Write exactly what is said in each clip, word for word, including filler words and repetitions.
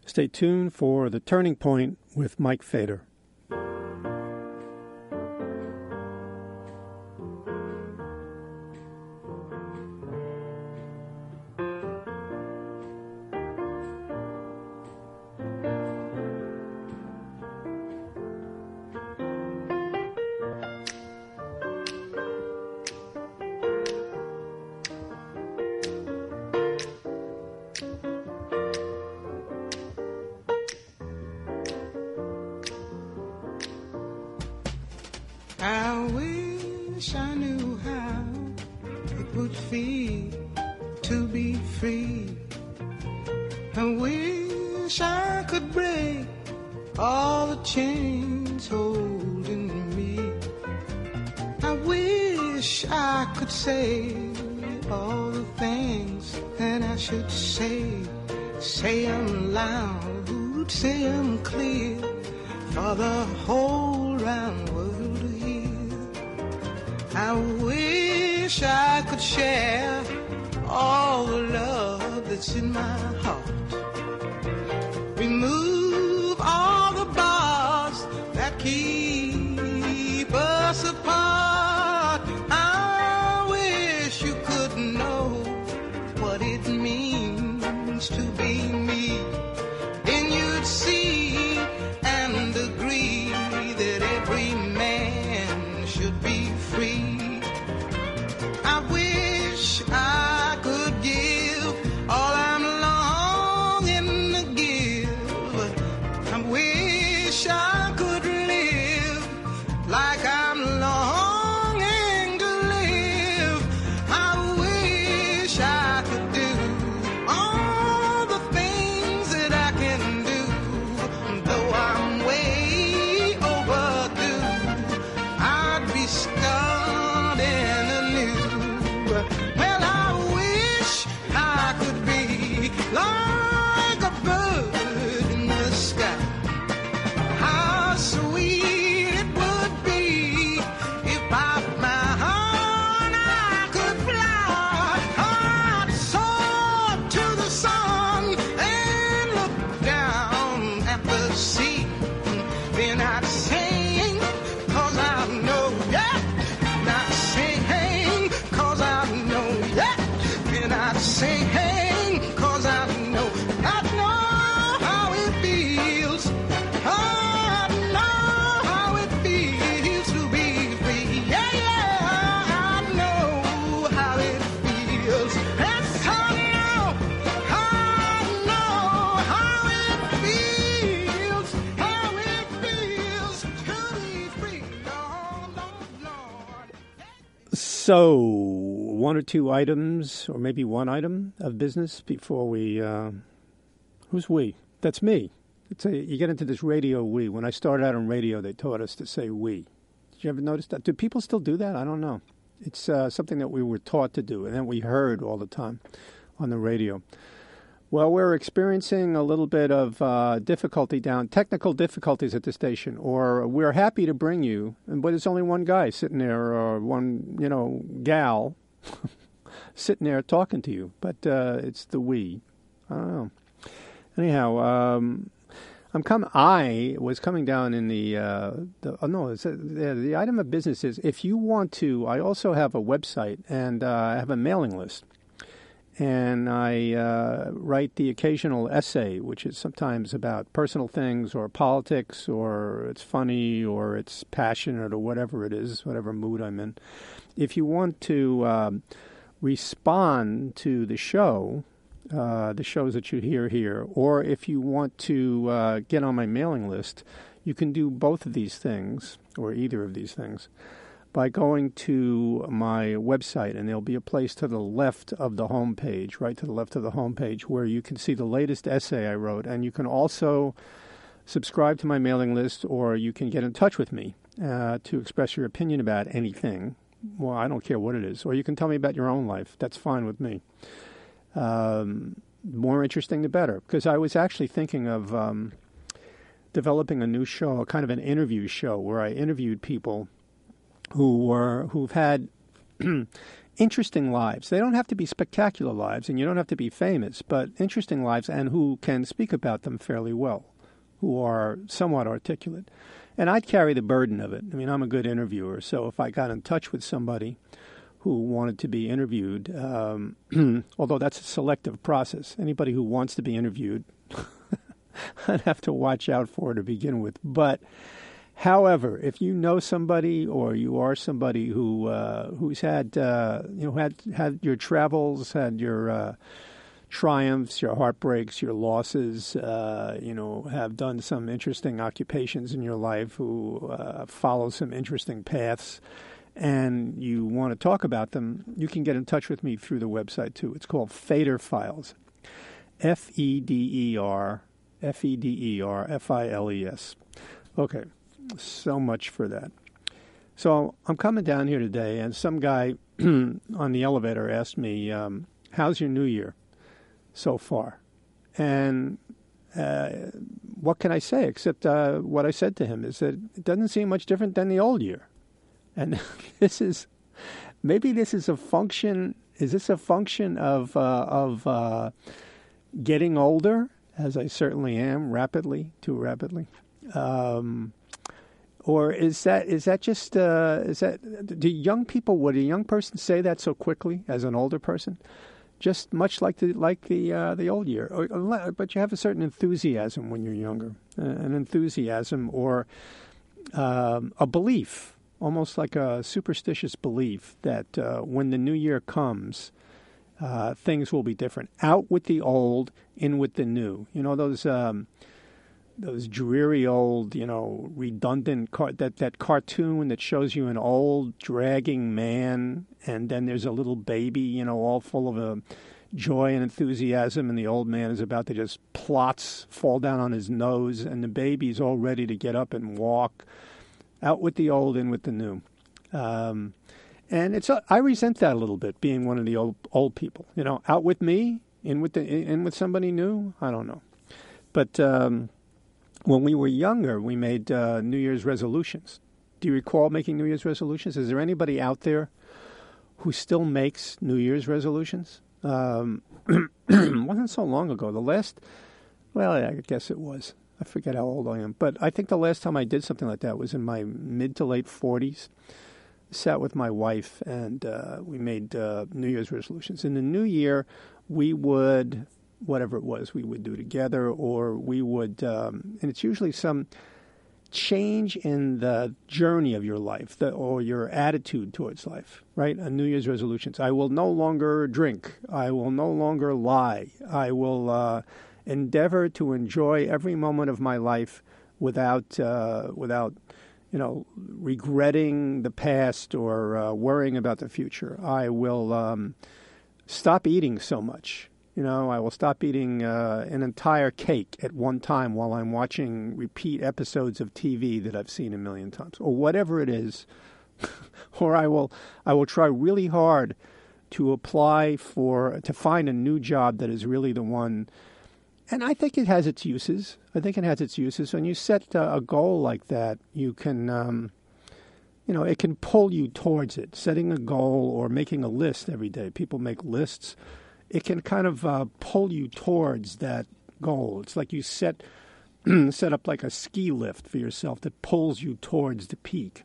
Stay tuned for The Turning Point with Mike Fader. I wish I knew how it would feel to be free. I wish I could break all the chains holding me. I wish I could say all the things that I should say. Say them loud, say them clear for the whole round world. I wish I could share all the love that's in my heart. Remove all the bars that keep us apart. I wish you could know what it means to be me. Then you'd see and agree that every man should be free. I wish I could give all I'm longing to give. I wish I could live like I'm longing to live. I wish I could do all the things that I can do. Though I'm way overdue, I'd be starting anew. Well, I wish I could be like a bird in the sky. How sweet it would be if by my heart I could fly. I'd soar to the sun and look down at the sea. Then I'd sing, 'cause I know, yeah. Not sing, 'cause I know, yeah. Then I'd sing, 'cause I know, I know how it feels. I know how it feels to be free. Yeah, yeah, I know how it feels. Yes, I know, I know how it feels. How it feels to be free. Lord, Lord, Lord. So, one or two items, or maybe one item of business before we, uh, who's we? That's me. It's a, you get into this radio we. When I started out on radio, they taught us to say we. Did you ever notice that? Do people still do that? I don't know. It's uh, something that we were taught to do, and then we heard all the time on the radio. Well, we're experiencing a little bit of uh, difficulty down, technical difficulties at the station, or we're happy to bring you, but it's only one guy sitting there, or one, you know, gal sitting there talking to you. But uh, it's the we. I don't know. Anyhow, um, I'm com- I was coming down in the, uh, the oh, no, it's a, the, the item of business is, if you want to, I also have a website, and uh, I have a mailing list. And I uh, write the occasional essay, which is sometimes about personal things or politics, or it's funny, or it's passionate, or whatever it is, whatever mood I'm in. If you want to um, respond to the show, uh, the shows that you hear here, or if you want to uh, get on my mailing list, you can do both of these things, or either of these things, by going to my website, and there'll be a place to the left of the home page, right to the left of the home page, where you can see the latest essay I wrote. And you can also subscribe to my mailing list, or you can get in touch with me uh, to express your opinion about anything. Well, I don't care what it is. Or you can tell me about your own life. That's fine with me. Um, more interesting, the better. Because I was actually thinking of um, developing a new show, kind of an interview show, where I interviewed people who were who've had interesting lives. They don't have to be spectacular lives, and you don't have to be famous, but interesting lives, and who can speak about them fairly well, who are somewhat articulate. And I'd carry the burden of it. I mean, I'm a good interviewer, so if I got in touch with somebody who wanted to be interviewed, um, although that's a selective process, anybody who wants to be interviewed, I'd have to watch out for to begin with. But, however, if you know somebody or you are somebody who uh, who's had uh, you know had had your travels, had your uh, triumphs, your heartbreaks, your losses, uh, you know, have done some interesting occupations in your life, who uh, follow some interesting paths, and you want to talk about them, you can get in touch with me through the website too. It's called Feder Files, F E D E R, F E D E R, F I L E S. Okay, so much for that. So I'm coming down here today, and some guy on the elevator asked me, um, how's your new year so far? And uh, what can I say except uh, what I said to him is that it doesn't seem much different than the old year. And this is, maybe this is a function, is this a function of, uh, of uh, getting older, as I certainly am, rapidly, too rapidly? Um, or is that, is that just, uh, is that, do young people, would a young person say that so quickly as an older person? Just much like the like the uh, the old year, or, but you have a certain enthusiasm when you're younger, uh, an enthusiasm or um, a belief, almost like a superstitious belief that uh, when the new year comes, uh, things will be different. Out with the old, in with the new. You know those um, those dreary old, you know, redundant car- that that cartoon that shows you an old dragging man, and then there's a little baby, you know, all full of a joy and enthusiasm, and the old man is about to just plots fall down on his nose, and the baby's all ready to get up and walk. Out with the old, in with the new. Um, and it's uh, I resent that a little bit, being one of the old old people. You know, out with me, in with the in with somebody new. I don't know, but. Um, When we were younger, we made uh, New Year's resolutions. Do you recall making New Year's resolutions? Is there anybody out there who still makes New Year's resolutions? Um, wasn't so long ago. The last, well, I guess it was. I forget how old I am. But I think the last time I did something like that was in my mid to late forties. Sat with my wife, and uh, we made uh, New Year's resolutions. In the new year, we would... whatever it was we would do together, or we would, um, and it's usually some change in the journey of your life, the, or your attitude towards life, right? A New Year's resolutions. I will no longer drink. I will no longer lie. I will uh, endeavor to enjoy every moment of my life without, uh, without, you know, regretting the past or uh, worrying about the future. I will um, stop eating so much. You know, I will stop eating uh, an entire cake at one time while I'm watching repeat episodes of T V that I've seen a million times, or whatever it is. Or I will, I will try really hard to apply for, to find a new job that is really the one. And I think it has its uses. I think it has its uses. When you set uh, a goal like that, you can, um, you know, it can pull you towards it. Setting a goal or making a list every day. People make lists. It can kind of uh, pull you towards that goal. It's like you set set up like a ski lift for yourself that pulls you towards the peak.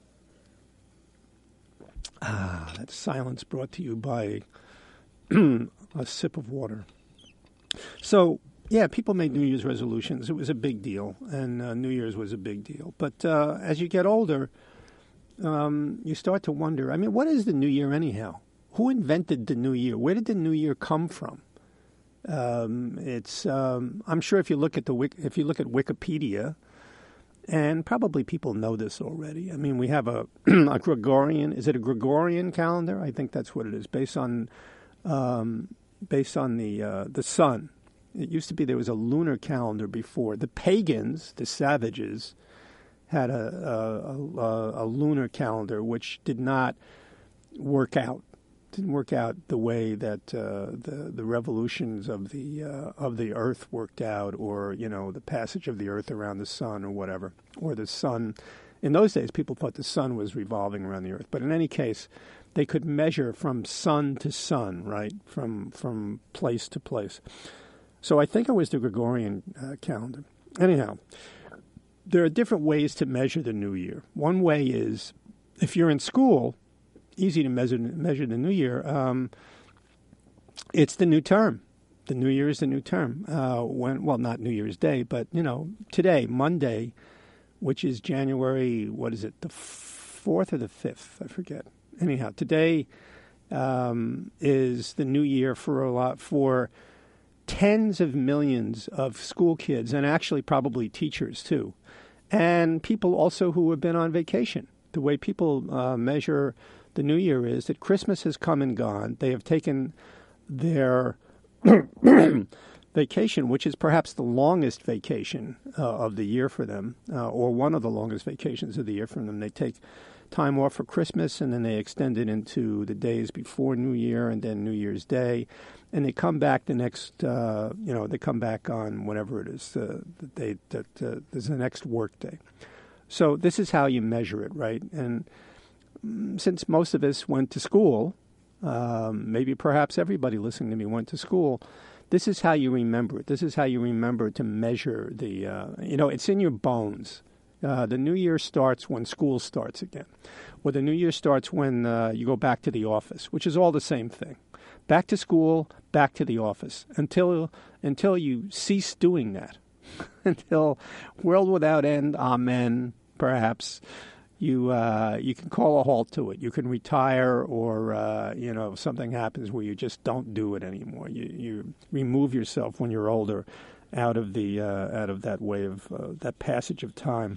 Ah, that silence brought to you by a sip of water. So, yeah, people made New Year's resolutions. It was a big deal, and uh, New Year's was a big deal. But uh, as you get older, um, you start to wonder, I mean, what is the New Year anyhow? Who invented the New Year? Where did the New Year come from? Um, it's um, I'm sure if you look at the if you look at Wikipedia, and probably people know this already. I mean, we have a, a Gregorian. Is it a Gregorian calendar? I think that's what it is, based on um, based on the uh, the sun. It used to be there was a lunar calendar before. The pagans, the savages, had a a, a, a lunar calendar which did not work out. didn't work out the way that uh, the the revolutions of the uh, of the Earth worked out, or you know the passage of the Earth around the sun, or whatever, or the sun. In those days, people thought the sun was revolving around the Earth, but in any case, they could measure from sun to sun, right, from from place to place. So I think it was the Gregorian uh, calendar. Anyhow, there are different ways to measure the new year. One way is if you're in school. Easy to measure measure the new year. Um, it's the new term. The new year is the new term. Uh, when well, not New Year's Day, but you know, today, Monday, which is January. What is it? The fourth or the fifth? I forget. Anyhow, today um, is the new year for a lot for tens of millions of school kids, and actually probably teachers too, and people also who have been on vacation. The way people uh, measure the new year is that Christmas has come and gone. They have taken their vacation, which is perhaps the longest vacation uh, of the year for them, uh, or one of the longest vacations of the year for them. They take time off for Christmas, and then they extend it into the days before New Year and then New Year's Day. And they come back the next, uh, you know, they come back on whatever it is, uh, the date that uh, is the next work day. So this is how you measure it, right? And since most of us went to school, um, maybe perhaps everybody listening to me went to school, this is how you remember it. This is how you remember to measure the, uh, you know, it's in your bones. Uh, the new year starts when school starts again. Or the new year starts when uh, you go back to the office, which is all the same thing. Back to school, back to the office, until until you cease doing that. Until world without end, amen, perhaps. You uh, you can call a halt to it. You can retire, or uh, you know something happens where you just don't do it anymore. You you remove yourself when you're older, out of the uh, out of that way of uh, that passage of time.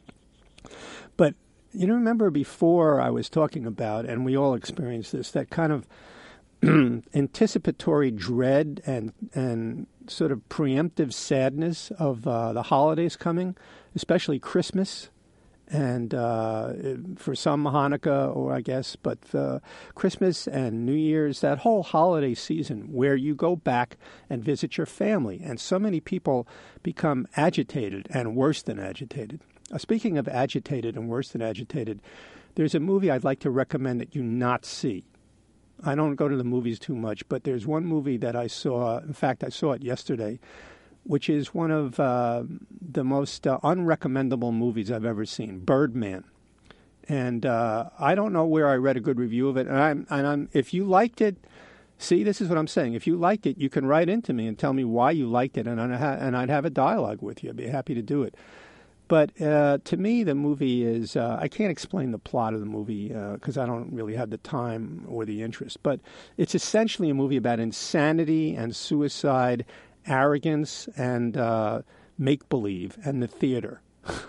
But you know, remember before I was talking about, and we all experienced this, that kind of anticipatory dread and and sort of preemptive sadness of uh, the holidays coming, especially Christmas. And uh, for some Hanukkah, or I guess, but uh, Christmas and New Year's, that whole holiday season where you go back and visit your family. And so many people become agitated and worse than agitated. Uh, speaking of agitated and worse than agitated, there's a movie I'd like to recommend that you not see. I don't go to the movies too much, but there's one movie that I saw. In fact, I saw it yesterday, which is one of uh, the most uh, unrecommendable movies I've ever seen, Birdman. And uh, I don't know where I read a good review of it. And I'm, and I'm, if you liked it, see, this is what I'm saying. If you liked it, you can write into me and tell me why you liked it, and I'd, ha- and I'd have a dialogue with you. I'd be happy to do it. But uh, to me, the movie is, uh, I can't explain the plot of the movie because uh, I don't really have the time or the interest. But it's essentially a movie about insanity and suicide, arrogance and uh, make-believe, and the theater.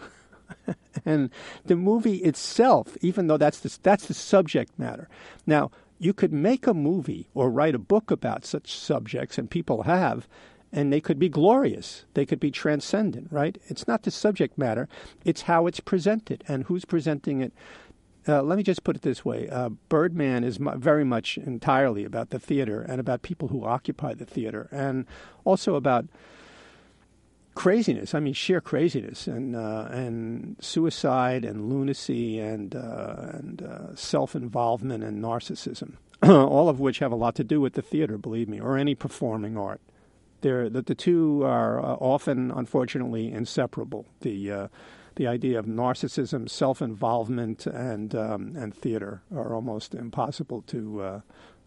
And the movie itself, even though that's the, that's the subject matter. Now, you could make a movie or write a book about such subjects, and people have, and they could be glorious. They could be transcendent, right? It's not the subject matter. It's how it's presented and who's presenting it. Uh, let me just put it this way. Uh, Birdman is mu- very much entirely about the theater and about people who occupy the theater, and also about craziness. I mean, sheer craziness and uh, and suicide and lunacy and, uh, and uh, self-involvement and narcissism, all of which have a lot to do with the theater, believe me, or any performing art. They're, the, the two are uh, often, unfortunately, inseparable. The uh, The idea of narcissism, self-involvement, and um, and theater are almost impossible to uh,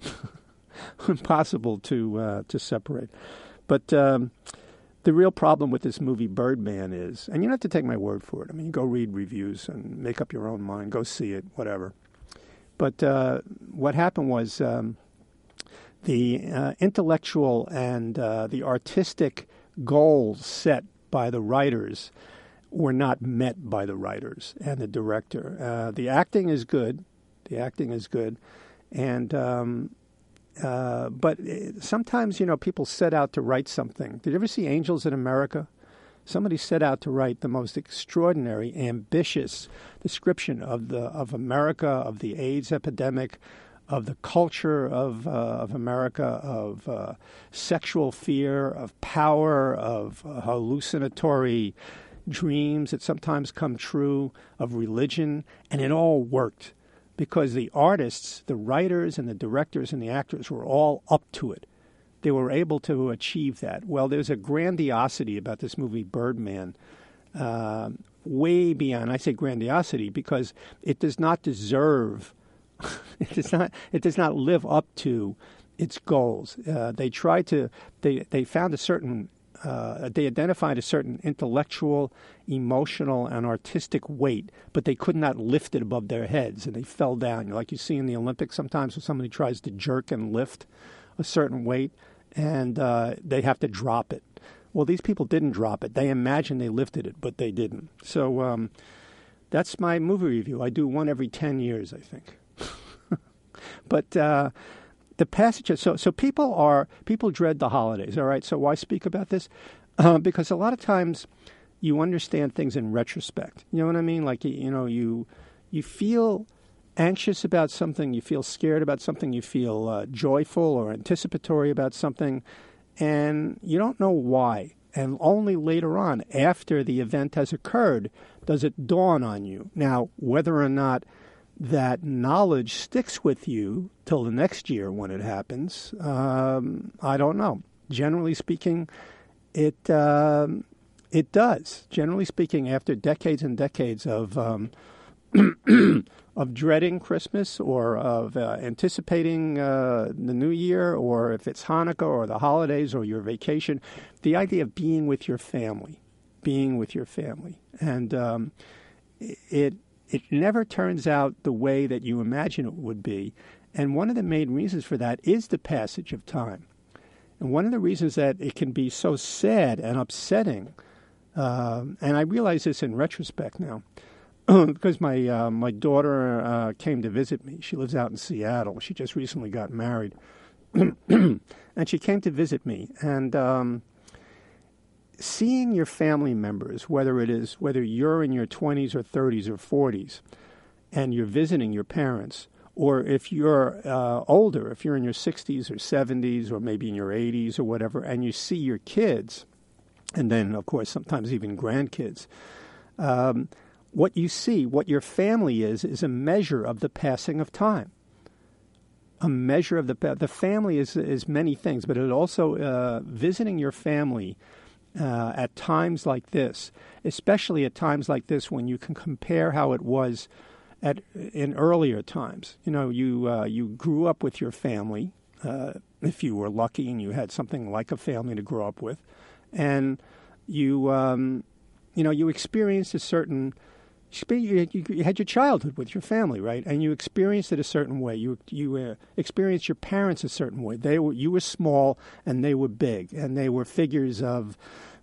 impossible to uh, to separate. But um, the real problem with this movie Birdman is, and you don't have to take my word for it. I mean, you go read reviews and make up your own mind. Go see it, whatever. But uh, what happened was um, the uh, intellectual and uh, the artistic goals set by the writers were not met by the writers and the director. Uh, the acting is good. The acting is good. And, um, uh, but sometimes, you know, people set out to write something. Did you ever see Angels in America? Somebody set out to write the most extraordinary, ambitious description of the, of America, of the AIDS epidemic, of the culture of uh, of America, of uh, sexual fear, of power, of uh, hallucinatory dreams that sometimes come true, of religion, and it all worked because the artists, the writers, and the directors and the actors were all up to it. They were able to achieve that. Well, there's a grandiosity about this movie, Birdman, uh, way beyond. I say grandiosity because it does not deserve. It does not. It does not live up to its goals. Uh, they tried to. They they found a certain. Uh, they identified a certain intellectual, emotional, and artistic weight, but they could not lift it above their heads, and they fell down. Like you see in the Olympics sometimes when somebody tries to jerk and lift a certain weight, and uh, they have to drop it. Well, these people didn't drop it. They imagined they lifted it, but they didn't. So um, that's my movie review. I do one every ten years, I think. But uh, the passages, so so people are people dread the holidays. All right. So why speak about this? Uh, because a lot of times you understand things in retrospect. You know what I mean? Like you know you you feel anxious about something, you feel scared about something, you feel uh, joyful or anticipatory about something, and you don't know why. And only later on, after the event has occurred, does it dawn on you. Now, whether or not that knowledge sticks with you till the next year when it happens, um, I don't know. Generally speaking, it um, it does. Generally speaking, after decades and decades of um, of dreading Christmas or of uh, anticipating uh, the New Year, or if it's Hanukkah or the holidays or your vacation, the idea of being with your family, being with your family, and um, it. It never turns out the way that you imagine it would be. And one of the main reasons for that is the passage of time. And one of the reasons that it can be so sad and upsetting, uh, and I realize this in retrospect now, because my uh, my daughter uh, came to visit me. She lives out in Seattle. She just recently got married. And she came to visit me. And um, seeing your family members, whether it is whether you're in your twenties or thirties or forties, and you're visiting your parents, or if you're uh, older, if you're in your sixties or seventies or maybe in your eighties or whatever, and you see your kids, and then, of course, sometimes even grandkids, um, what you see, what your family is, is a measure of the passing of time. A measure of the the family is is many things, but it also uh, visiting your family Uh, at times like this, especially at times like this when you can compare how it was at in earlier times. You know, you uh, you grew up with your family, uh, if you were lucky and you had something like a family to grow up with, and you um, you know you experienced a certain you, you had your childhood with your family, right? And you experienced it a certain way. You you uh, experienced your parents a certain way. They were you were small and they were big, and they were figures of,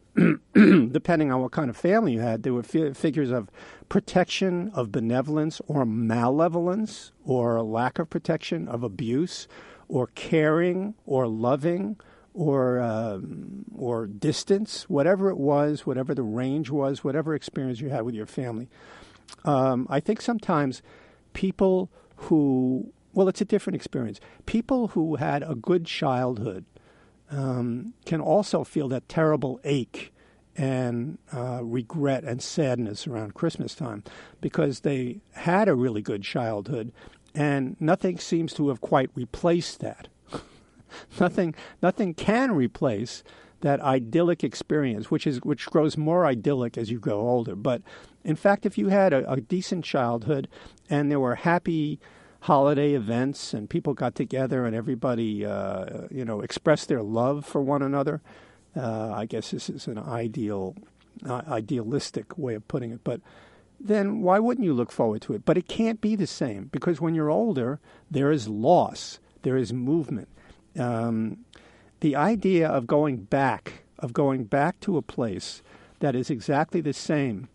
depending on what kind of family you had, they were fi- figures of protection, of benevolence, or malevolence, or lack of protection, of abuse, or caring, or loving, or um, or distance, whatever it was, whatever the range was, whatever experience you had with your family. Um, I think sometimes people who, well, it's a different experience. People who had a good childhood um, can also feel that terrible ache and uh, regret and sadness around Christmas time because they had a really good childhood and nothing seems to have quite replaced that. Nothing, nothing can replace that idyllic experience, which is which grows more idyllic as you grow older. But in fact, if you had a, a decent childhood and there were happy holiday events and people got together and everybody, uh, you know, expressed their love for one another, uh, I guess this is an ideal, uh, idealistic way of putting it. But then why wouldn't you look forward to it? But it can't be the same because when you're older, there is loss, there is movement. Um, the idea of going back, of going back to a place that is exactly the same,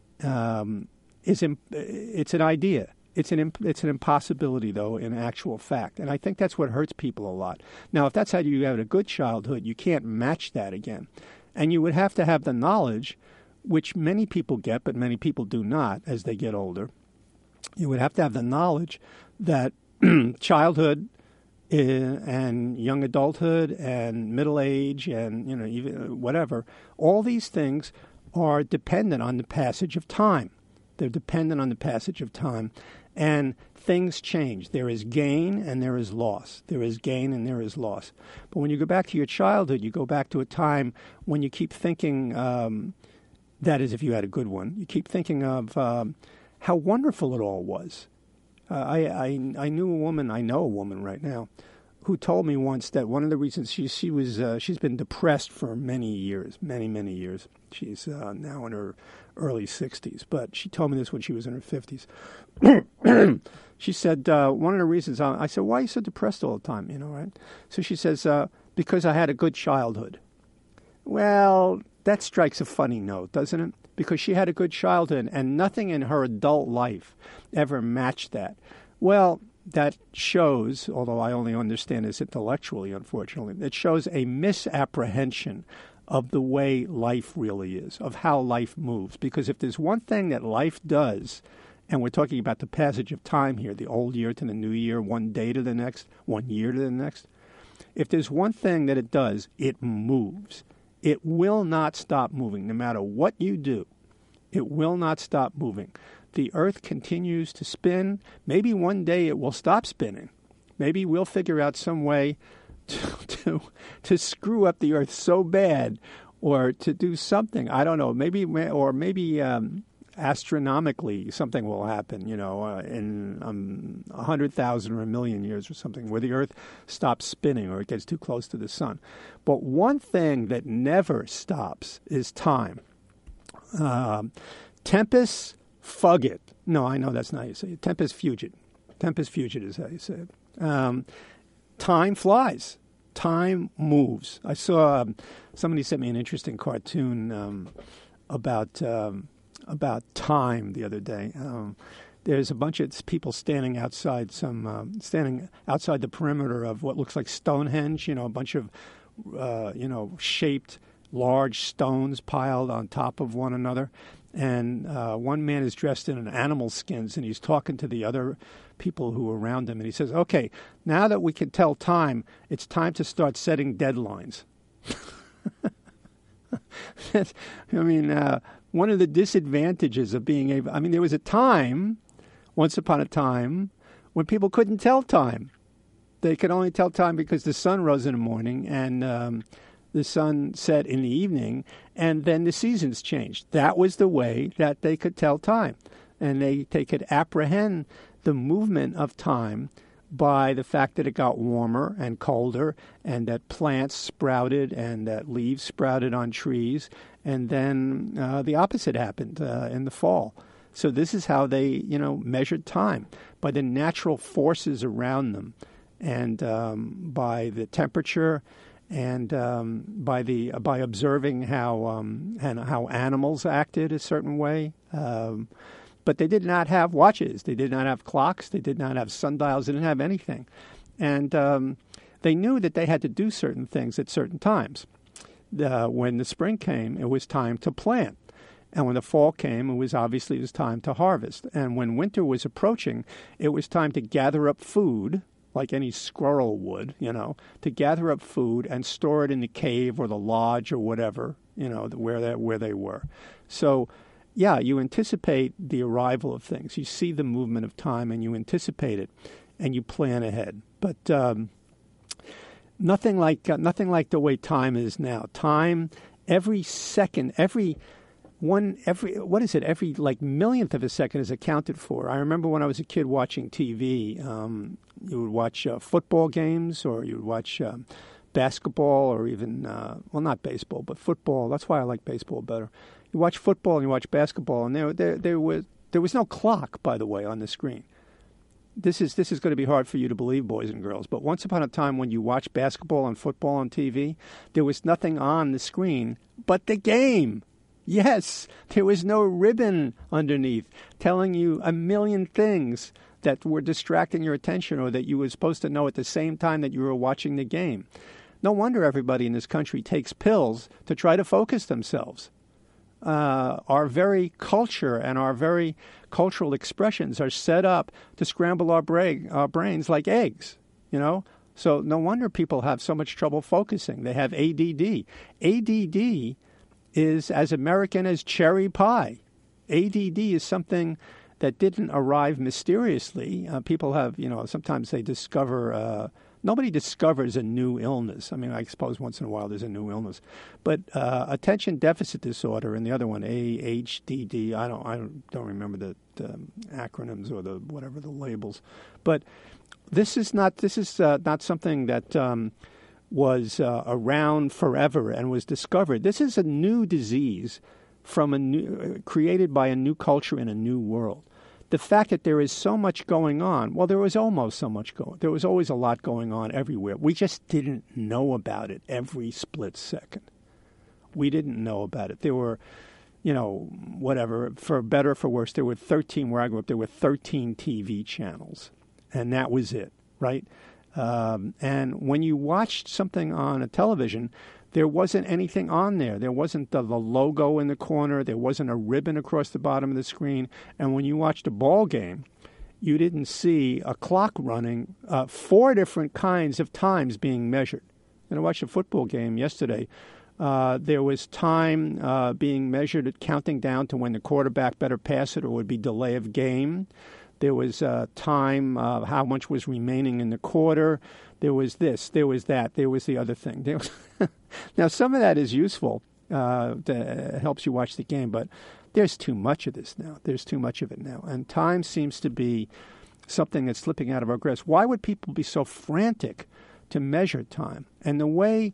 um, is imp- it's an idea. It's an imp- it's an impossibility, though, in actual fact. And I think that's what hurts people a lot. Now, if that's how you had a good childhood, you can't match that again. And you would have to have the knowledge, which many people get, but many people do not as they get older. You would have to have the knowledge that childhood uh, and young adulthood and middle age and, you know, even whatever, all these things are dependent on the passage of time. They're dependent on the passage of time. And things change. There is gain and there is loss. There is gain and there is loss. But when you go back to your childhood, you go back to a time when you keep thinking, um, that is if you had a good one, you keep thinking of um, how wonderful it all was. Uh, I, I I knew a woman, I know a woman right now, who told me once that one of the reasons she she was uh, she's been depressed for many years, many many years. She's uh, now in her early sixties, but she told me this when she was in her fifties. She said uh, one of the reasons I, I said, why are you so depressed all the time? You know, right? So she says uh, because I had a good childhood. Well, that strikes a funny note, doesn't it? Because she had a good childhood and nothing in her adult life ever matched that. Well, that shows, although I only understand this intellectually, unfortunately, it shows a misapprehension of the way life really is, of how life moves. Because if there's one thing that life does, and we're talking about the passage of time here, the old year to the new year, one day to the next, one year to the next, if there's one thing that it does, it moves. It will not stop moving, no matter what you do. It will not stop moving. The earth continues to spin. Maybe one day it will stop spinning. Maybe we'll figure out some way to to, to screw up the earth so bad, or to do something. I don't know. Maybe or maybe um, astronomically something will happen. You know, uh, in um, a hundred thousand or a million years or something, where the earth stops spinning or it gets too close to the sun. But one thing that never stops is time. Um, tempus fugit. No, I know that's not how you say it. Tempus fugit. Tempus fugit is how you say it. Um, time flies. Time moves. I saw um, somebody sent me an interesting cartoon um, about um, about time the other day. Um, there's a bunch of people standing outside some um, standing outside the perimeter of what looks like Stonehenge. You know, a bunch of uh, you know shaped large stones piled on top of one another. And uh, one man is dressed in an animal skins, and he's talking to the other people who are around him. And he says, okay, now that we can tell time, it's time to start setting deadlines. I mean, uh, one of the disadvantages of being able, I mean, there was a time, once upon a time, when people couldn't tell time. They could only tell time because the sun rose in the morning and um, the sun set in the evening, and then the seasons changed. That was the way that they could tell time. And they, they could apprehend the movement of time by the fact that it got warmer and colder, and that plants sprouted and that leaves sprouted on trees, and then uh, the opposite happened uh, in the fall. So this is how they, you know, measured time, by the natural forces around them, and um, by the temperature, and um, by the uh, by observing how um, and how animals acted a certain way. Um, but they did not have watches. They did not have clocks. They did not have sundials. They didn't have anything. And um, they knew that they had to do certain things at certain times. Uh, when the spring came, it was time to plant. And when the fall came, it was obviously it was time to harvest. And when winter was approaching, it was time to gather up food, like any squirrel would, you know, to gather up food and store it in the cave or the lodge or whatever, you know, where they, where they were. So, yeah, you anticipate the arrival of things. You see the movement of time and you anticipate it and you plan ahead. But um, nothing like uh, nothing like the way time is now. Time, every second, every one, every what is it? Every like millionth of a second is accounted for. I remember when I was a kid watching T V. Um, you would watch uh, football games, or you would watch um, basketball, or even uh, well, not baseball, but football. That's why I like baseball better. You watch football and you watch basketball, and there, there, there was there was no clock, by the way, on the screen. This is this is going to be hard for you to believe, boys and girls, but once upon a time when you watched basketball and football on T V, there was nothing on the screen but the game. Yes, there was no ribbon underneath telling you a million things that were distracting your attention or that you were supposed to know at the same time that you were watching the game. No wonder everybody in this country takes pills to try to focus themselves. uh, our very culture and our very cultural expressions are set up to scramble our, bra- our brains like eggs, you know? So no wonder people have so much trouble focusing. They have A D D. A D D is as American as cherry pie. A D D is something that didn't arrive mysteriously. Uh, people have, you know, sometimes they discover, uh, nobody discovers a new illness. I mean, I suppose once in a while there's a new illness. But uh, attention deficit disorder and the other one, A H D D, I don't I don't, don't remember the, the acronyms or the whatever the labels. But this is not, this is uh, not something that um, was uh, around forever and was discovered. This is a new disease from a new, uh, created by a new culture in a new world. The fact that there is so much going on, well, there was almost so much going. There was always a lot going on everywhere. We just didn't know about it every split second. We didn't know about it. There were, you know, whatever, for better or for worse, there were thirteen, where I grew up, there were thirteen T V channels, and that was it, right? Um, and when you watched something on a television, there wasn't anything on there. There wasn't the, the logo in the corner. There wasn't a ribbon across the bottom of the screen. And when you watched a ball game, you didn't see a clock running, uh, four different kinds of times being measured. And I watched a football game yesterday. Uh, there was time uh, being measured, counting down to when the quarterback better pass it or would be delay of game. There was uh, time, uh, how much was remaining in the quarter. There was this, there was that, there was the other thing. There was now, some of that is useful. Uh, to, it helps you watch the game, but there's too much of this now. There's too much of it now. And time seems to be something that's slipping out of our grasp. Why would people be so frantic to measure time? And the way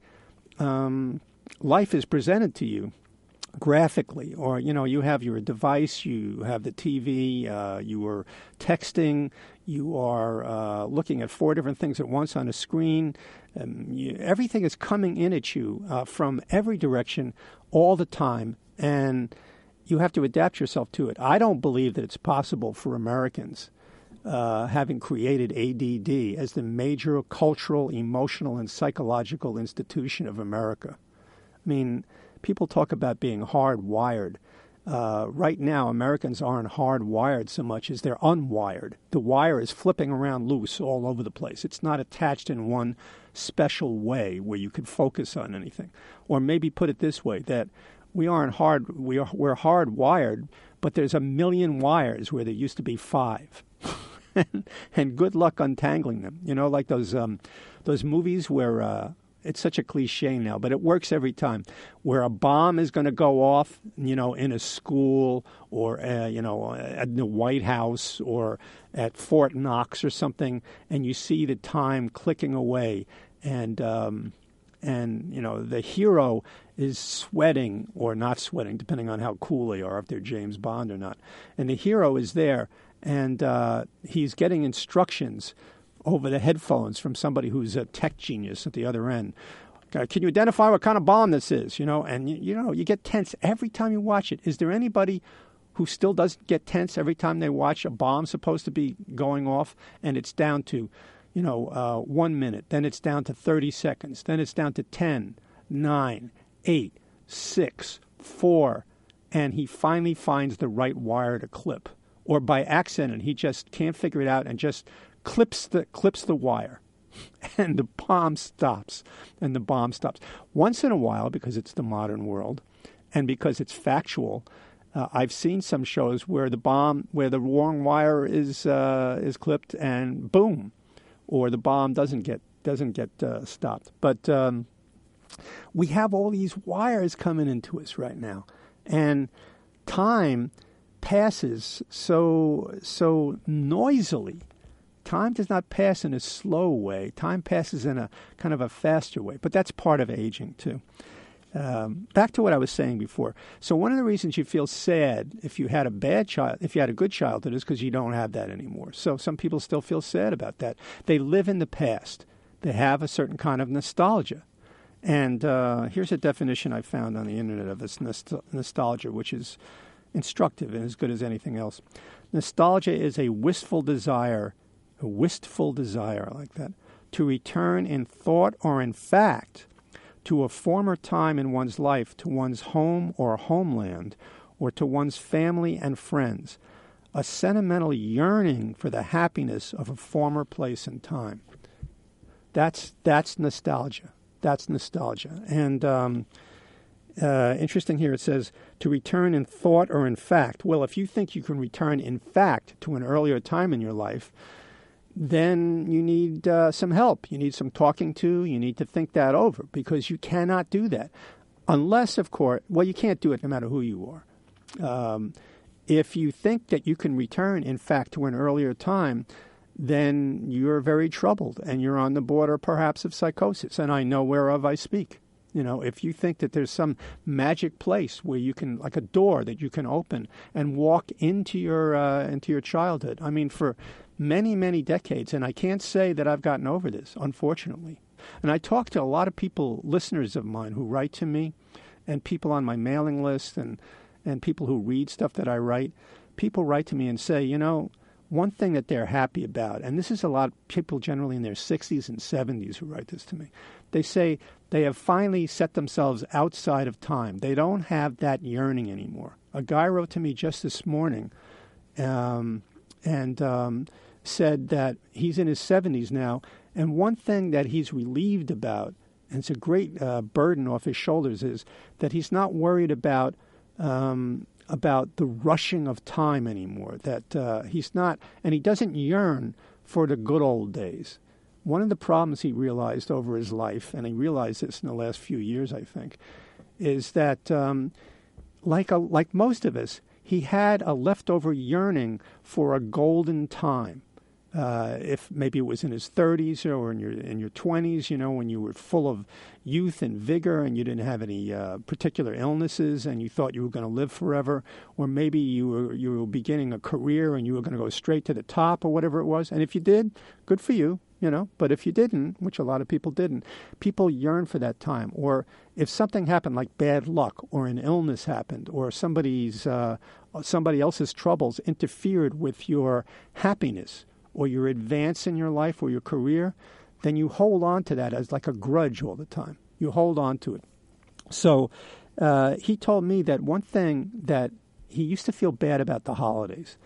um, life is presented to you, graphically, or, you know, you have your device, you have the T V, uh, you are texting, you are uh, looking at four different things at once on a screen. Um, you, everything is coming in at you uh, from every direction all the time, and you have to adapt yourself to it. I don't believe that it's possible for Americans, uh, having created A D D as the major cultural, emotional, and psychological institution of America. I mean, people talk about being hardwired. Uh, right now, Americans aren't hardwired so much as they're unwired. The wire is flipping around loose all over the place. It's not attached in one special way where you can focus on anything. Or maybe put it this way, that we aren't hard, we are, we're hardwired, but there's a million wires where there used to be five. and, and good luck untangling them. You know, like those um, those movies where... Uh, It's such a cliche now, but it works every time, where a bomb is going to go off, you know, in a school or, uh, you know, at the White House or at Fort Knox or something, and you see the time clicking away, and, um, and you know, the hero is sweating or not sweating, depending on how cool they are, if they're James Bond or not. And the hero is there, and uh, he's getting instructions over the headphones from somebody who's a tech genius at the other end. Uh, can you identify what kind of bomb this is? You know, and you, you know, you get tense every time you watch it. Is there anybody who still doesn't get tense every time they watch a bomb supposed to be going off, and it's down to, you know, uh, one minute, then it's down to thirty seconds, then it's down to ten, nine, eight, six, four, and he finally finds the right wire to clip, or by accident he just can't figure it out and just clips the clips the wire, and the bomb stops, and the bomb stops. Once in a while, because it's the modern world, and because it's factual, uh, I've seen some shows where the bomb, where the wrong wire is uh, is clipped, and boom, or the bomb doesn't get doesn't get uh, stopped. But um, we have all these wires coming into us right now, and time passes so so noisily. Time does not pass in a slow way. Time passes in a kind of a faster way. But that's part of aging, too. Um, back to what I was saying before. So one of the reasons you feel sad if you had a bad child, if you had a good childhood, is because you don't have that anymore. So some people still feel sad about that. They live in the past. They have a certain kind of nostalgia. And uh, here's a definition I found on the internet of this nost- nostalgia, which is instructive and as good as anything else. Nostalgia is a wistful desire A wistful desire, I like that, to return in thought or in fact to a former time in one's life, to one's home or homeland, or to one's family and friends, a sentimental yearning for the happiness of a former place and time. That's that's nostalgia. That's nostalgia. And um, uh, interesting here, it says, to return in thought or in fact. Well, if you think you can return in fact to an earlier time in your life, then you need uh, some help. You need some talking to. You need to think that over, because you cannot do that. Unless, of course, well, you can't do it no matter who you are. Um, if you think that you can return, in fact, to an earlier time, then you're very troubled and you're on the border perhaps of psychosis. And I know whereof I speak. You know, if you think that there's some magic place where you can, like a door that you can open and walk into your uh, into your childhood. I mean, for many, many decades, and I can't say that I've gotten over this, unfortunately. And I talk to a lot of people, listeners of mine, who write to me, and people on my mailing list, and, and people who read stuff that I write. People write to me and say, you know, one thing that they're happy about, and this is a lot of people generally in their sixties and seventies who write this to me, they say they have finally set themselves outside of time. They don't have that yearning anymore. A guy wrote to me just this morning um, and um, said that he's in his seventies now, and one thing that he's relieved about, and it's a great uh, burden off his shoulders, is that he's not worried about um, about the rushing of time anymore, that uh, he's not, and he doesn't yearn for the good old days. One of the problems he realized over his life, and he realized this in the last few years, I think, is that um, like a, like most of us, he had a leftover yearning for a golden time. Uh, if maybe it was in his thirties or in your in your twenties, you know, when you were full of youth and vigor and you didn't have any uh, particular illnesses and you thought you were going to live forever, or maybe you were you were beginning a career and you were going to go straight to the top or whatever it was. And if you did, good for you, you know. But if you didn't, which a lot of people didn't, people yearn for that time. Or if something happened like bad luck or an illness happened or somebody's uh, somebody else's troubles interfered with your happiness or your advance in your life or your career, then you hold on to that as like a grudge all the time. You hold on to it. So uh, he told me that one thing that he used to feel bad about the holidays,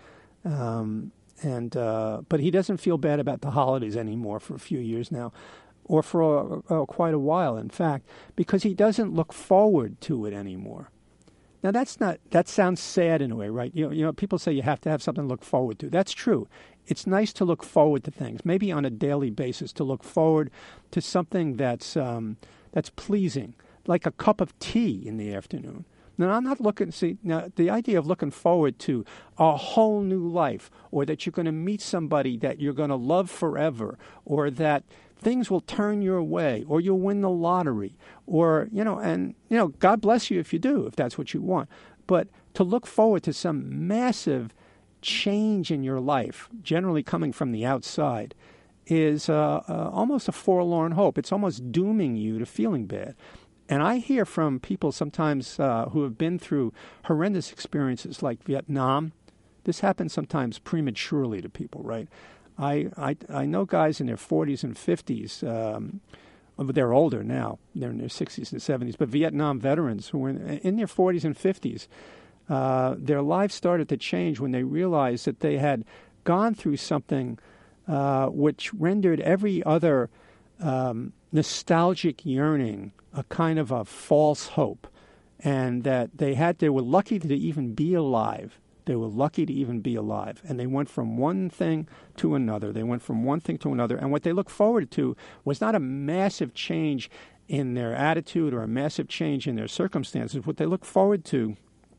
um, and uh, but he doesn't feel bad about the holidays anymore for a few years now, or for uh, uh, quite a while, in fact, because he doesn't look forward to it anymore. Now, that's not, that sounds sad in a way, right? You know, you know, people say you have to have something to look forward to. That's true. It's nice to look forward to things, maybe on a daily basis, to look forward to something that's um, that's pleasing, like a cup of tea in the afternoon. Now, I'm not looking, see, now, the idea of looking forward to a whole new life, or that you're going to meet somebody that you're going to love forever, or that things will turn your way, or you'll win the lottery, or, you know, and, you know, God bless you if you do, if that's what you want. But to look forward to some massive change in your life, generally coming from the outside, is uh, uh, almost a forlorn hope. It's almost dooming you to feeling bad. And I hear from people sometimes uh, who have been through horrendous experiences like Vietnam. This happens sometimes prematurely to people, right? I, I, I know guys in their forties and fifties, um, they're older now, they're in their sixties and seventies, but Vietnam veterans who were in, in their forties and fifties, uh, their lives started to change when they realized that they had gone through something uh, which rendered every other um, nostalgic yearning a kind of a false hope, and that they had they were lucky to even be alive. They were lucky to even be alive. And they went from one thing to another. They went from one thing to another. And what they looked forward to was not a massive change in their attitude or a massive change in their circumstances. What they looked forward to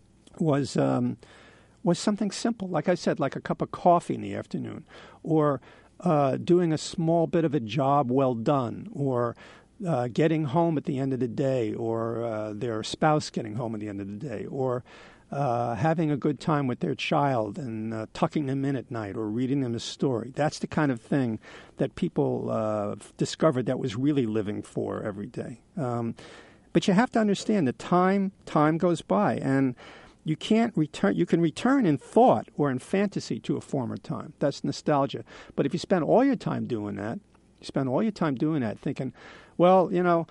was um, was something simple. Like I said, like a cup of coffee in the afternoon, or uh, doing a small bit of a job well done, or uh, getting home at the end of the day, or uh, their spouse getting home at the end of the day, or Uh, having a good time with their child and uh, tucking them in at night or reading them a story. That's the kind of thing that people uh, discovered that was really living for every day. Um, but you have to understand that time time goes by, and you can't return. You can return in thought or in fantasy to a former time. That's nostalgia. But if you spend all your time doing that, you spend all your time doing that, thinking, well, you know,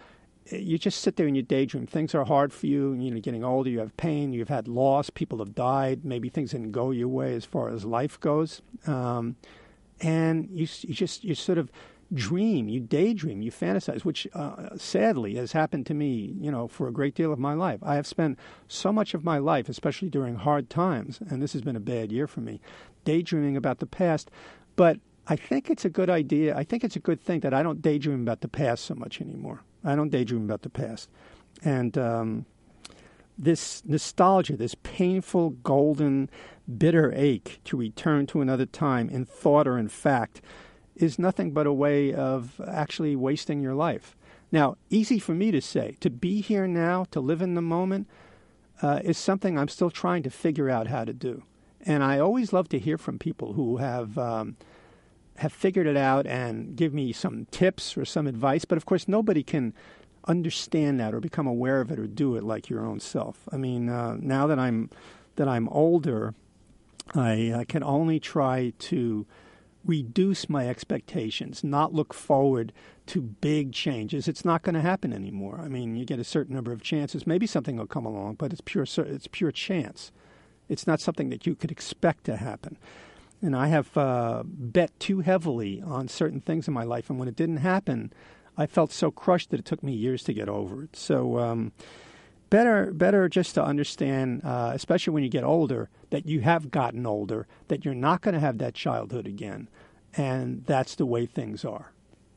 you just sit there and you daydream. Things are hard for you. You know, getting older, you have pain, you've had loss, people have died. Maybe things didn't go your way as far as life goes. Um, and you, you just, you sort of dream, you daydream, you fantasize, which uh, sadly has happened to me, you know, for a great deal of my life. I have spent so much of my life, especially during hard times, and this has been a bad year for me, daydreaming about the past. But I think it's a good idea. I think it's a good thing that I don't daydream about the past so much anymore. I don't daydream about the past. And um, this nostalgia, this painful, golden, bitter ache to return to another time in thought or in fact is nothing but a way of actually wasting your life. Now, easy for me to say. To be here now, to live in the moment, uh, is something I'm still trying to figure out how to do. And I always love to hear from people who have um, have figured it out and give me some tips or some advice. But, of course, nobody can understand that or become aware of it or do it like your own self. I mean, uh, now that I'm that I'm older, I, I can only try to reduce my expectations, not look forward to big changes. It's not going to happen anymore. I mean, you get a certain number of chances. Maybe something will come along, but it's pure it's pure chance. It's not something that you could expect to happen. And I have uh, bet too heavily on certain things in my life, and when it didn't happen, I felt so crushed that it took me years to get over it. So um, better better just to understand, uh, especially when you get older, that you have gotten older, that you're not going to have that childhood again, and that's the way things are.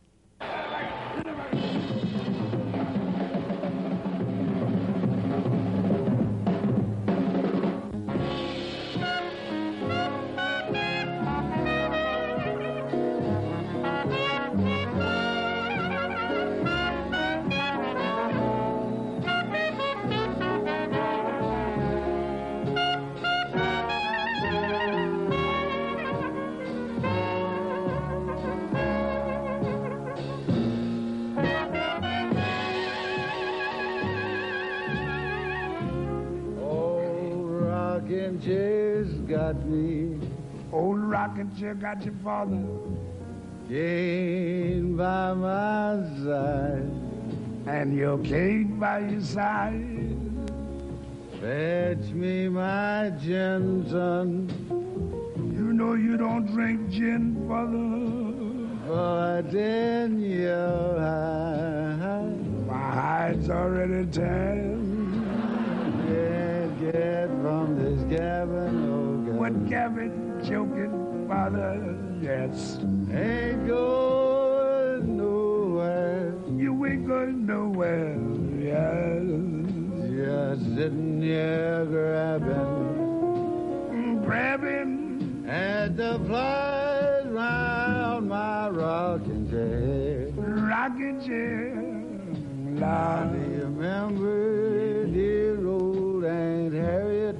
Got me. Old rocking chair got your father. Cane by my side. And your cane by your side. Fetch me my gin, son. You know you don't drink gin, father. But in your hide. My hide's already tanned. Can't get from this cabin. What cabin joking, father? Yes. Ain't going nowhere. You ain't going nowhere. Yes. Just sitting here grabbing, grabbing at the flies round my rocking chair. Rocking chair. Lord, do you remember dear old Aunt Harriet?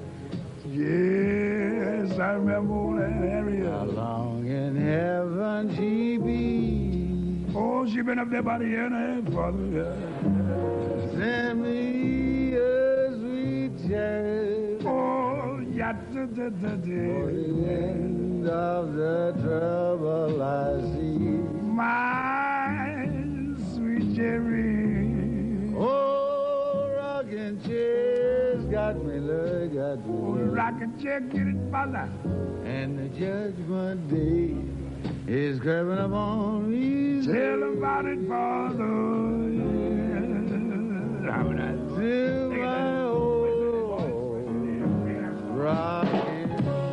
Yes, I remember old Aunt Harriet. How long in heaven she be? Oh, she been up there about a year and a half, Father. Yeah. Send me a sweet child. Oh, yatta da da da. For the end of the trouble I see. My sweet Jerry. Oh, rocking chair's got me, Lord, got me. Oh, rocking chair, get it, Father. And the judgment day is coming upon me. Tell about it, Father. Yeah. How would I do my old rocking.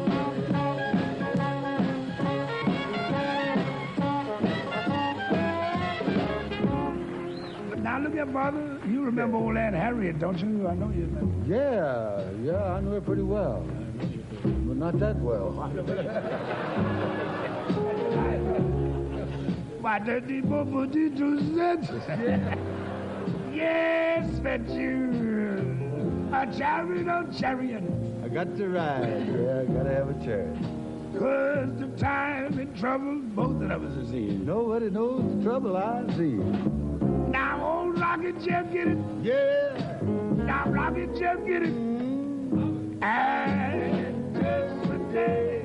Now look here, Father. You remember old Aunt Harriet, don't you? I know you remember. Yeah, yeah, I know her pretty well. But not that well. What did the bubble do that? Yes, but you. A chariot, a chariot. I got to ride. Yeah, I gotta have a chariot. Cause the time and trouble both of us is in. Nobody knows the trouble I see. Now old Rocket Jeff get it. Yeah. Now Rocket Jeff get it. Mm. And just a day.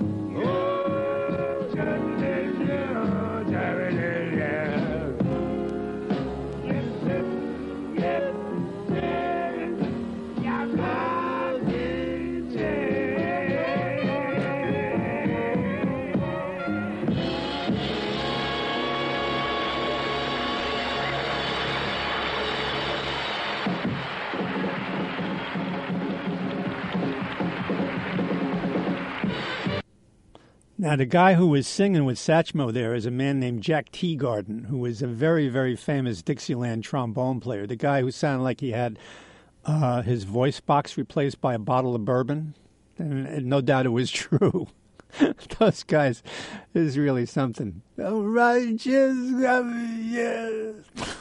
Oh, just a day, yeah, Jerry, yeah. Now, the guy who was singing with Satchmo there is a man named Jack Teagarden, who was a very, very famous Dixieland trombone player. The guy who sounded like he had uh, his voice box replaced by a bottle of bourbon. And, and no doubt it was true. Those guys is really something. Oh, righteous, yeah.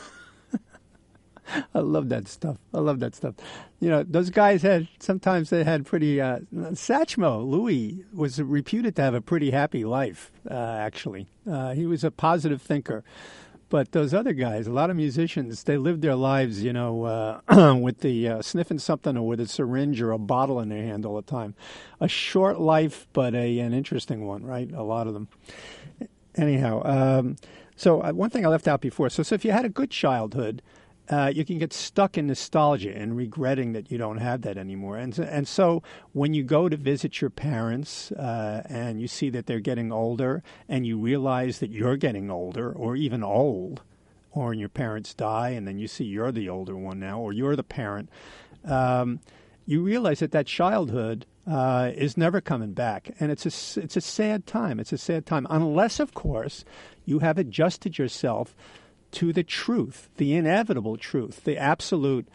I love that stuff. I love that stuff. You know, those guys had, sometimes they had pretty, uh, Satchmo, Louis, was reputed to have a pretty happy life, uh, actually. Uh, he was a positive thinker. But those other guys, a lot of musicians, they lived their lives, you know, uh, with the uh, sniffing something or with a syringe or a bottle in their hand all the time. A short life, but a an interesting one, right? A lot of them. Anyhow, um, so uh, one thing I left out before. So, so if you had a good childhood, Uh, you can get stuck in nostalgia and regretting that you don't have that anymore. And so, and so when you go to visit your parents uh, and you see that they're getting older and you realize that you're getting older or even old, or your parents die and then you see you're the older one now or you're the parent, um, you realize that that childhood uh, is never coming back. And it's a, it's a sad time. It's a sad time. Unless, of course, you have adjusted yourself to the truth, the inevitable truth, the absolute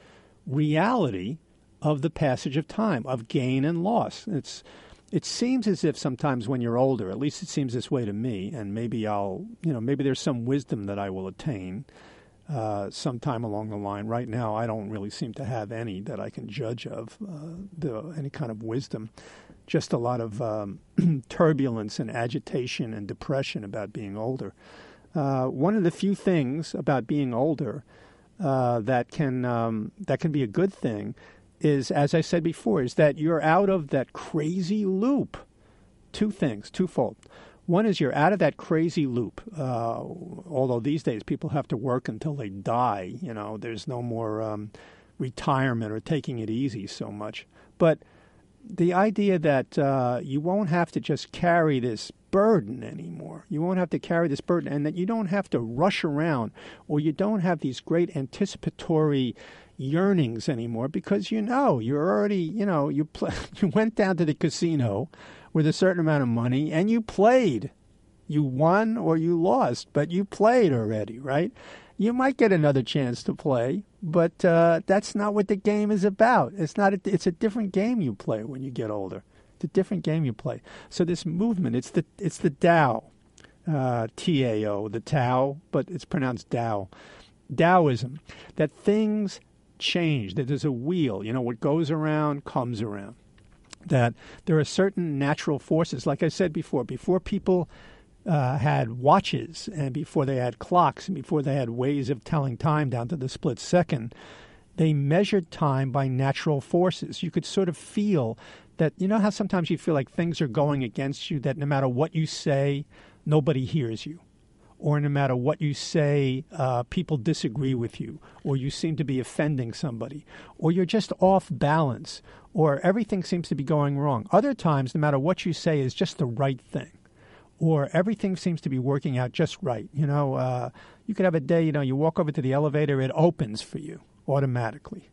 reality of the passage of time, of gain and loss. It's, it seems as if sometimes when you're older, at least it seems this way to me, and maybe I'll, you know, maybe there's some wisdom that I will attain uh, sometime along the line. Right now, I don't really seem to have any that I can judge of, uh, the, any kind of wisdom. Just a lot of um, turbulence and agitation and depression about being older. Uh, one of the few things about being older uh, that can um, that can be a good thing is, as I said before, is that you're out of that crazy loop. Two things, twofold. One is you're out of that crazy loop. Uh, although these days people have to work until they die. You know, there's no more um, retirement or taking it easy so much. But the idea that uh, you won't have to just carry this burden anymore. You won't have to carry this burden, and that you don't have to rush around, or you don't have these great anticipatory yearnings anymore, because you know you're already, you know, you pl- you went down to the casino with a certain amount of money and you played. You won or you lost, but you played already, right? You might get another chance to play, but uh, that's not what the game is about. It's not. A, it's a different game you play when you get older. It's a different game you play. So this movement, it's the it's the Tao, uh, T A O, the Tao, but it's pronounced Tao. Taoism, that things change, that there's a wheel. You know, what goes around comes around. That there are certain natural forces. Like I said before, before people uh, had watches, and before they had clocks, and before they had ways of telling time down to the split second, they measured time by natural forces. You could sort of feel that, you know how sometimes you feel like things are going against you, that no matter what you say, nobody hears you. Or no matter what you say, uh, people disagree with you, or you seem to be offending somebody, or you're just off balance, or everything seems to be going wrong. Other times, no matter what you say is just the right thing, or everything seems to be working out just right. You know, uh, you could have a day, you know, you walk over to the elevator, it opens for you automatically.